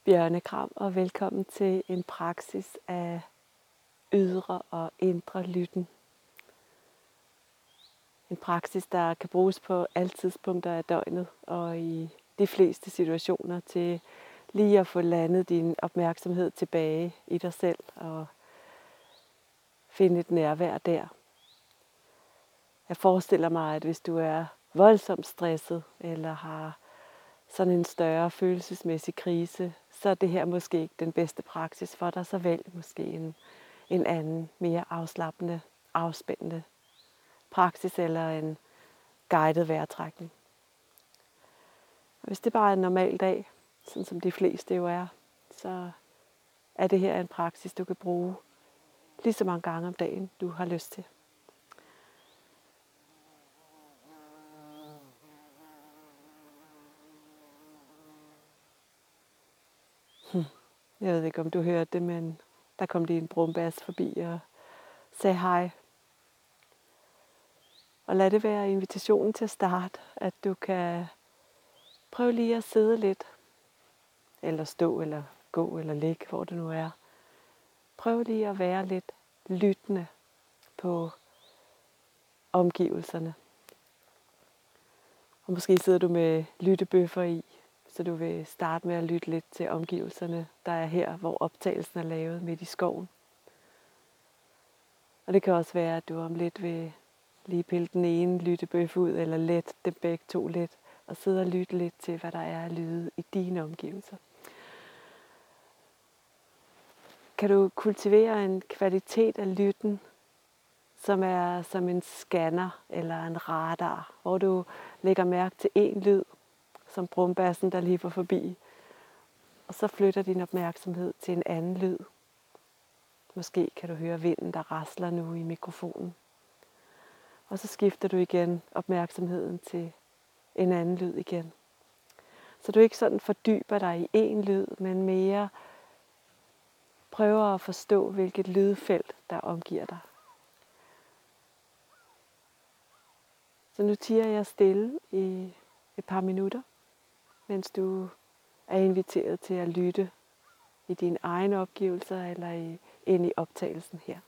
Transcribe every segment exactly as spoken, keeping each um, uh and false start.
Bjørnekram, og velkommen til en praksis af ydre og indre lytten. En praksis, der kan bruges på alle tidspunkter af døgnet og i de fleste situationer til lige at få landet din opmærksomhed tilbage i dig selv og finde et nærvær der. Jeg forestiller mig, at hvis du er voldsomt stresset eller har sådan en større følelsesmæssig krise, så er det her måske ikke den bedste praksis for dig, så vælg måske en, en anden, mere afslappende, afspændende praksis eller en guided vejrtrækning. Og hvis det bare er en normal dag, sådan som de fleste jo er, så er det her en praksis, du kan bruge lige så mange gange om dagen, du har lyst til. Jeg ved ikke, om du hørte det, men der kom lige en brumbas forbi og sagde hej. Og lad det være invitationen til at starte, at du kan prøve lige at sidde lidt, eller stå, eller gå, eller ligge, hvor du nu er. Prøv lige at være lidt lyttende på omgivelserne. Og måske sidder du med lyttebøffer i, så du vil starte med at lytte lidt til omgivelserne, der er her, hvor optagelsen er lavet midt i skoven. Og det kan også være, at du om lidt vil lige pille den ene lyttebøf ud, eller let dem begge to lidt, og sidde og lytte lidt til, hvad der er af lyde i dine omgivelser. Kan du kultivere en kvalitet af lytten, som er som en scanner eller en radar, hvor du lægger mærke til én lyd, som brumbassen, der lige var forbi, og så flytter din opmærksomhed til en anden lyd. Måske kan du høre vinden, der rasler nu i mikrofonen. Og så skifter du igen opmærksomheden til en anden lyd igen. Så du ikke sådan fordyber dig i én lyd, men mere prøver at forstå, hvilket lydfelt, der omgiver dig. Så nu tiger jeg stille i et par minutter, mens du er inviteret til at lytte i dine egne opgivelser eller i, ind i optagelsen her.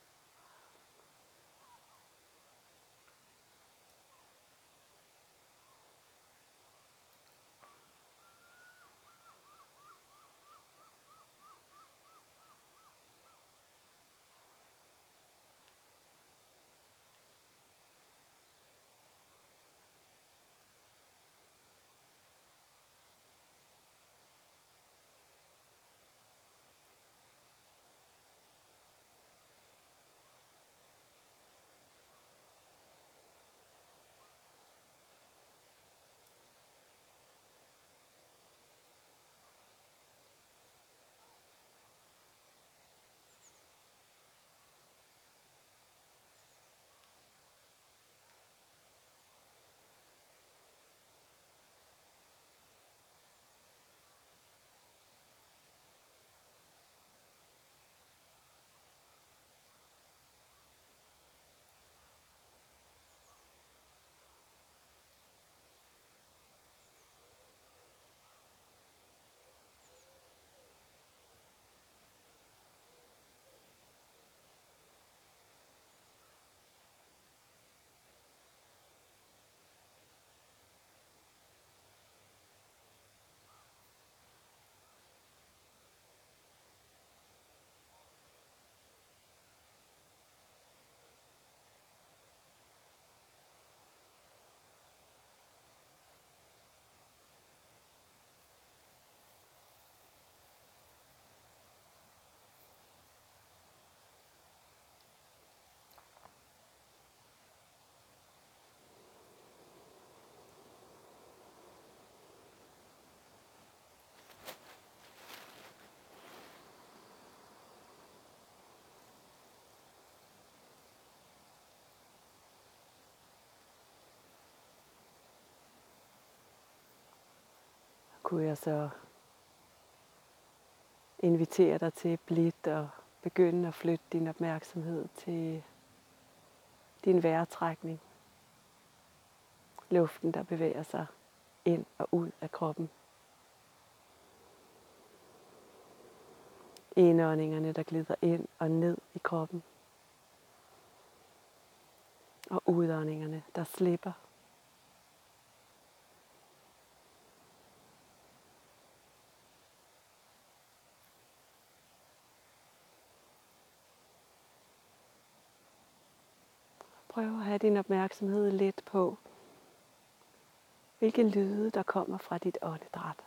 Kunne jeg så invitere dig til blidt og begynde at flytte din opmærksomhed til din vejrtrækning. Luften, der bevæger sig ind og ud af kroppen. Indåndingerne, der glider ind og ned i kroppen. Og udåndingerne, der slipper. Prøv at have din opmærksomhed lidt på, hvilke lyde der kommer fra dit åndedræt.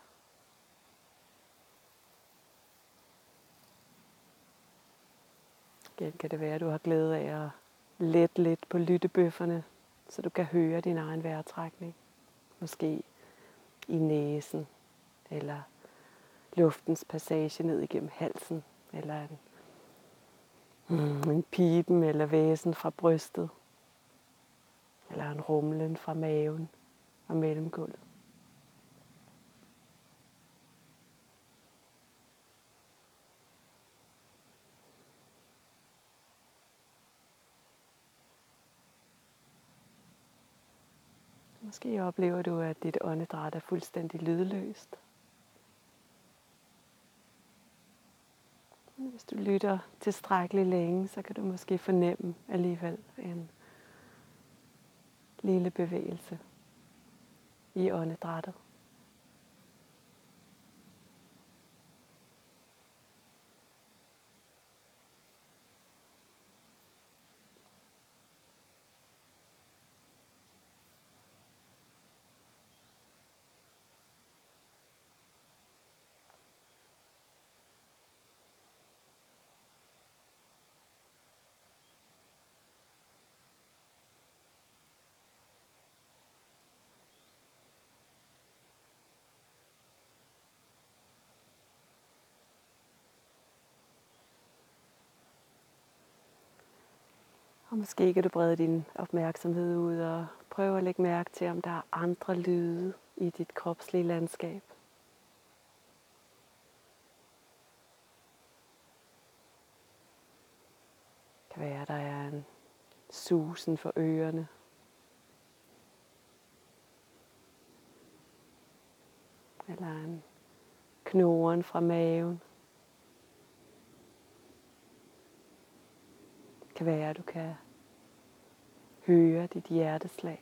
Igen kan det være, at du har glæde af at lette lidt på lyttebøfferne, så du kan høre din egen vejrtrækning. Måske i næsen, eller luftens passage ned igennem halsen, eller en, mm, en pipen eller væsen fra brystet, eller en rumlen fra maven og mellemgulvet. Måske oplever du, at dit åndedræt er fuldstændig lydløst. Hvis du lytter tilstrækkeligt længe, så kan du måske fornemme alligevel en lille bevægelse i åndedrættet. Og måske kan du brede din opmærksomhed ud og prøve at lægge mærke til, om der er andre lyde i dit kropslige landskab. Det kan være, at der er en susen for ørerne. Eller en knoren fra maven. Det kan være, at du kan høre dit hjerteslag.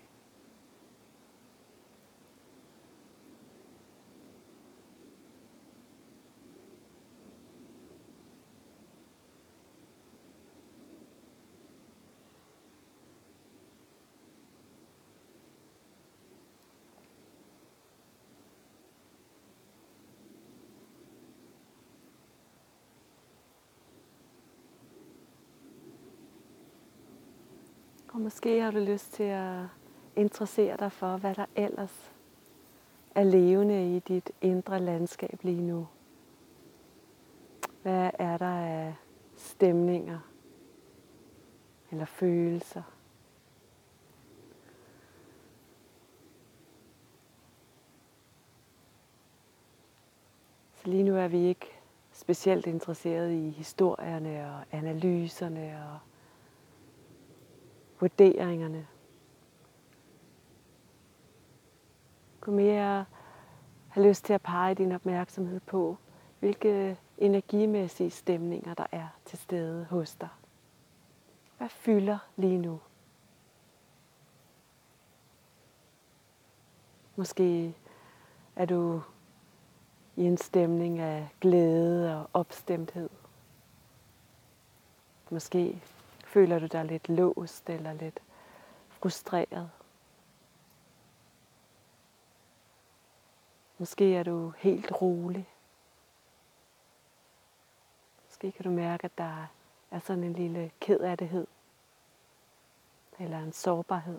Og måske har du lyst til at interessere dig for, hvad der ellers er levende i dit indre landskab lige nu. Hvad er der af stemninger eller følelser? Så lige nu er vi ikke specielt interesseret i historierne og analyserne og vurderingerne. Du kunne mere have lyst til at pege din opmærksomhed på, hvilke energimæssige stemninger der er til stede hos dig. Hvad fylder lige nu? Måske er du i en stemning af glæde og opstemthed. Måske føler du dig lidt låst eller lidt frustreret. Måske er du helt rolig. Måske kan du mærke, at der er sådan en lille kedattighed eller en sårbarhed.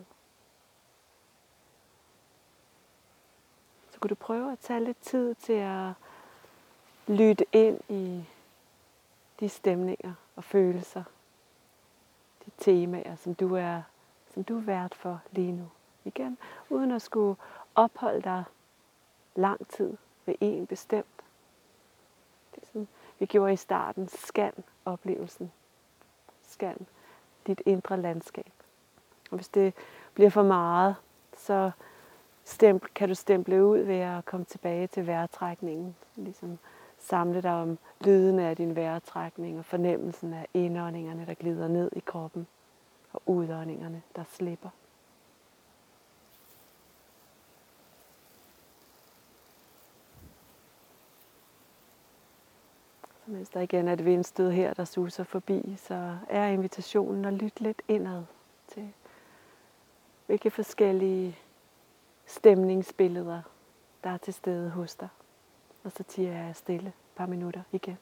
Så kunne du prøve at tage lidt tid til at lytte ind i de stemninger og følelser, de temaer, som du er, som du er vært for lige nu. Igen, uden at skulle opholde dig lang tid ved en bestemt. Det er sådan, vi gjorde i starten, scan oplevelsen. Scan dit indre landskab. Og hvis det bliver for meget, så stempl, kan du stemple ud ved at komme tilbage til vejrtrækningen. Ligesom Samle dig om lyden af din vejrtrækning og fornemmelsen af indåndingerne, der glider ned i kroppen, og udåndingerne, der slipper. Så mens der igen er et vindstød her, der suser forbi, så er invitationen at lytte lidt indad til, hvilke forskellige stemningsbilleder, der er til stede hos dig. Og så tiger jeg stille et par minutter igen.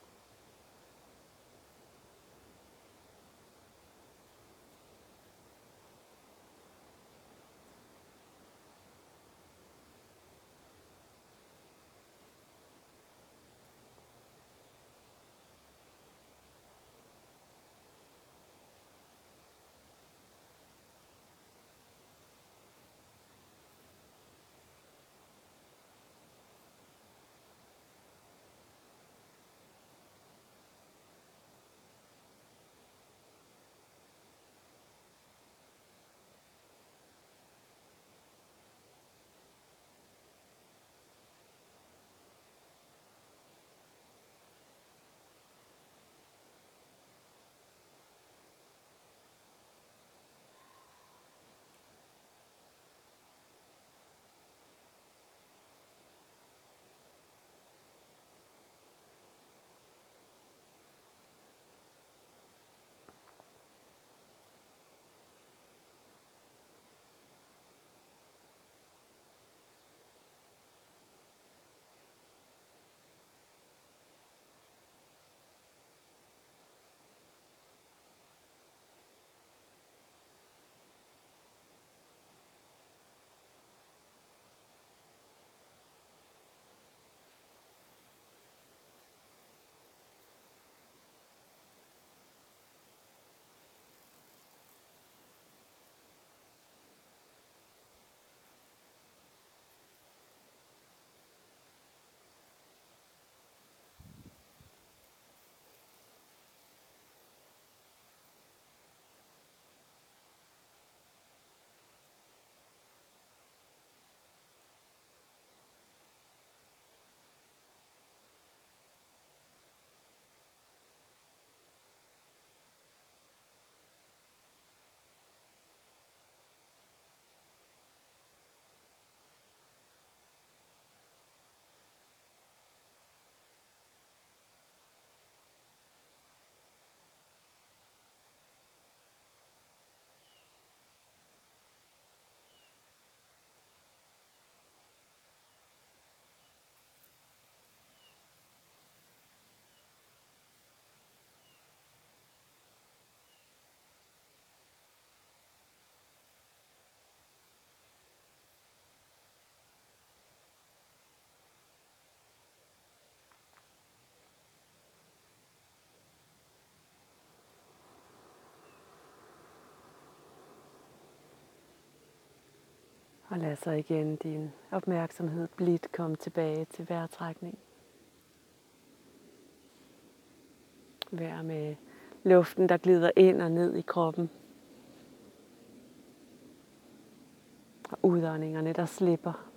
Og lad så igen din opmærksomhed blidt komme tilbage til vejrtrækning. Vær med luften, der glider ind og ned i kroppen. Og udåndingerne, der slipper.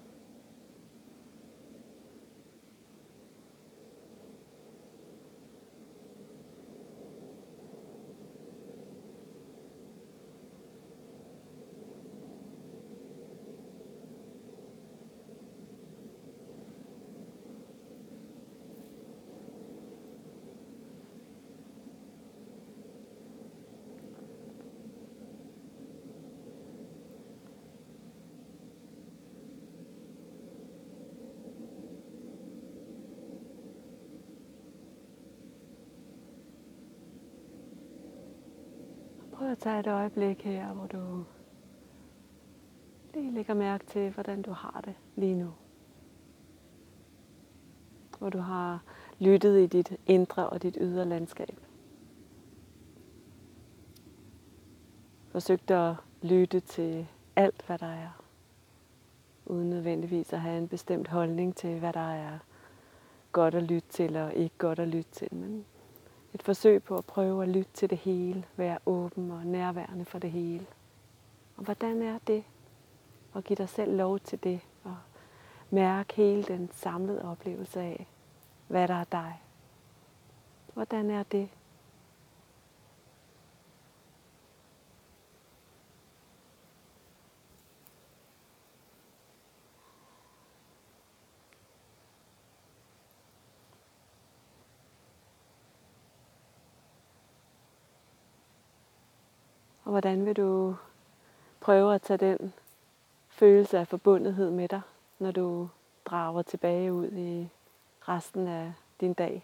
Prøv at tage et øjeblik her, hvor du lige lægger mærke til, hvordan du har det lige nu. Hvor du har lyttet i dit indre og dit ydre landskab. Forsøgt at lytte til alt, hvad der er. Uden nødvendigvis at have en bestemt holdning til, hvad der er godt at lytte til og ikke godt at lytte til. Men et forsøg på at prøve at lytte til det hele. Være åben og nærværende for det hele. Og hvordan er det? Og give dig selv lov til det. Og mærke hele den samlede oplevelse af, hvad der er dig. Hvordan er det? Og hvordan vil du prøve at tage den følelse af forbundethed med dig, når du drager tilbage ud i resten af din dag?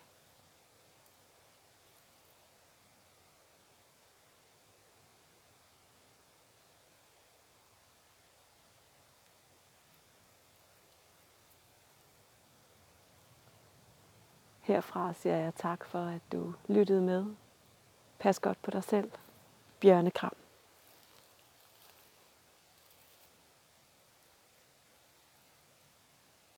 Herfra siger jeg tak for, at du lyttede med. Pas godt på dig selv. Bjørnekram.